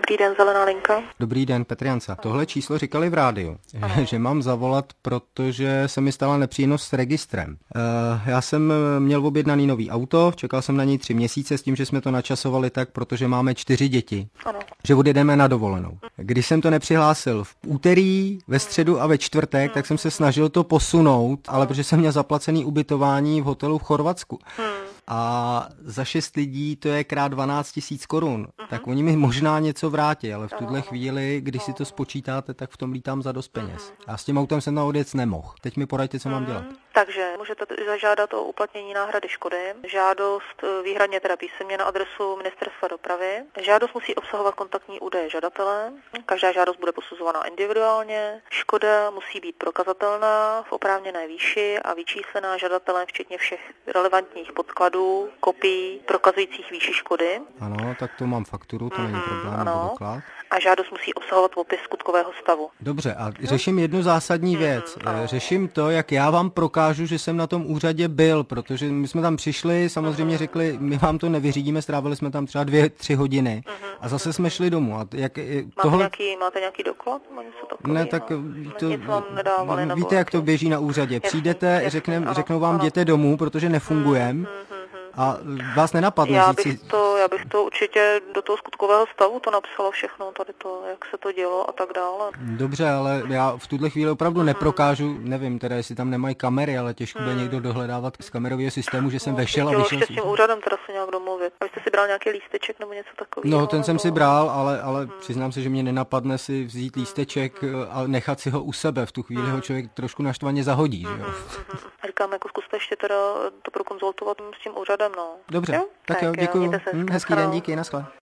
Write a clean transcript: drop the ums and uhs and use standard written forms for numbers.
Dobrý den, Zelená linka. Dobrý den, Petr Janca. Tohle číslo říkali v rádiu, že mám zavolat, protože se mi stala nepříjemnost s registrem. Já jsem měl objednaný nový auto, čekal jsem na něj 3 měsíce s tím, že jsme to načasovali tak, protože máme 4 děti, že odjedeme na dovolenou. Když jsem to nepřihlásil v úterý, ve středu a ve čtvrtek, tak jsem se snažil to posunout, ale protože jsem měl zaplacený ubytování v hotelu v Chorvatsku. A za 6 lidí to je krát 12 000 korun. Tak oni mi možná něco vrátí, ale v tuhle chvíli, když si to spočítáte, tak v tom lítám za dost peněz. A s tím autem jsem tam odjet nemohl. Teď mi poraďte, co mám dělat. Takže můžete zažádat o uplatnění náhrady škody. Žádost výhradně teda písemně na adresu Ministerstva dopravy. Žádost musí obsahovat kontaktní údaje žadatele. Každá žádost bude posuzována individuálně. Škoda musí být prokazatelná v oprávněné výši a vyčíslená žadatelem včetně všech relevantních podkladů, kopií prokazujících výši škody. Ano, tak to mám fakturu, to není problém, nebo doklad. A žádost musí obsahovat popis skutkového stavu. Dobře, a řeším jednu zásadní věc. Řeším to, jak já vám prokážu, že jsem na tom úřadě byl, protože my jsme tam přišli, samozřejmě řekli, my vám to nevyřídíme, strávili jsme tam třeba 2-3 hodiny a zase jsme šli domů. A máte nějaký doklad? Ne, tak víte, jak to běží na úřadě. Přijdete, řeknou vám, jděte domů, protože nefungujeme. A vás nenapadne já bych to určitě do toho skutkového stavu to napsala všechno, tady to, jak se to dělo a tak dále. Dobře, ale já v tuhle chvíli opravdu neprokážu, nevím teda, jestli tam nemají kamery, ale těžko bude někdo dohledávat z kamerového systému, že jsem vešel a vyšel. Ještě s tím úřadem teda se nějak domluvit. A jste si bral nějaký lísteček nebo něco takového? No, ten jsem si bral, ale přiznám se, že mě nenapadne si vzít lísteček a nechat si ho u sebe. V tu chvíli ho člověk trošku naštvaně zahodí, že jo. Říkám, jako zkuste ještě teda to prokonzultovat s tím úřadem, no. Dobře, tak jo, děkuju. Hezký den, díky, naschle.